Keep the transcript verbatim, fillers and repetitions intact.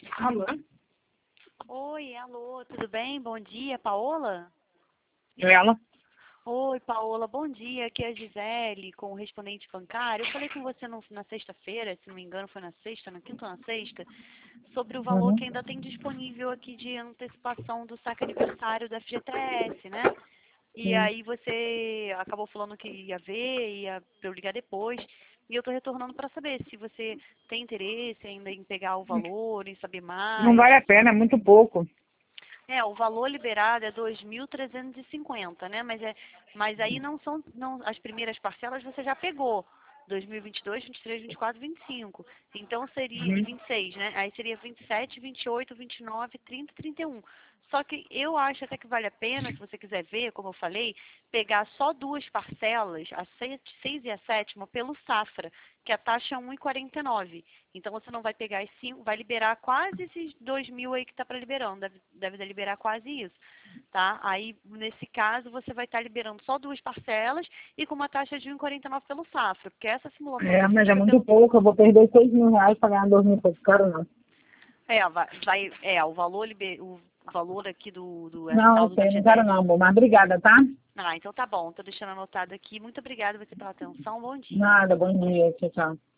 Alô? Oi, alô, tudo bem? Bom dia, Paola? Ela? Oi, Paola, bom dia. Aqui é a Gisele, com o respondente bancário. Eu falei com você no- na sexta-feira, se não me engano foi na sexta, na quinta ou na sexta, sobre o valor Uhum. que ainda tem disponível aqui de antecipação do saque aniversário da F G T S, né? E Sim. aí você acabou falando que ia ver, ia pra eu ligar depois. E eu estou retornando para saber se você tem interesse ainda em pegar o valor, em saber Não mais. vale a pena, é muito pouco. É, o valor liberado é dois mil trezentos e cinquenta, né? Mas, é, mas aí não são, não, as primeiras parcelas você já pegou. dois mil e vinte e dois, vinte e três, vinte e quatro, vinte e cinco. Então seria, e Uhum. vinte e seis, né? Aí seria vinte e sete, vinte e oito, vinte e nove, trinta, trinta e um. Só que eu acho até que vale a pena, se você quiser ver, como eu falei, pegar só duas parcelas, a seis, seis e a sétima, pelo Safra, que a taxa é um vírgula quarenta e nove. Então você não vai pegar as cinco, vai liberar quase esses dois mil aí que está para liberando, deve, deve liberar quase isso, tá? Aí nesse caso você vai estar liberando só duas parcelas e com uma taxa de um vírgula quarenta e nove pelo Safra, porque essa simulação que É, eu mas fiz é foi muito pelo. pouco. Eu vou perder seis mil reais para ganhar dois mil e pouco. Quero não. É, vai, vai- é o valor liber, o valor aqui do, do é, Não, eu saldo da sei, não quero F G T S. não, amor. Mas obrigada, tá? Ah, então tá bom, tô deixando anotado aqui. Muito obrigada você pela atenção, bom dia. Nada, bom dia. Tchau, tchau.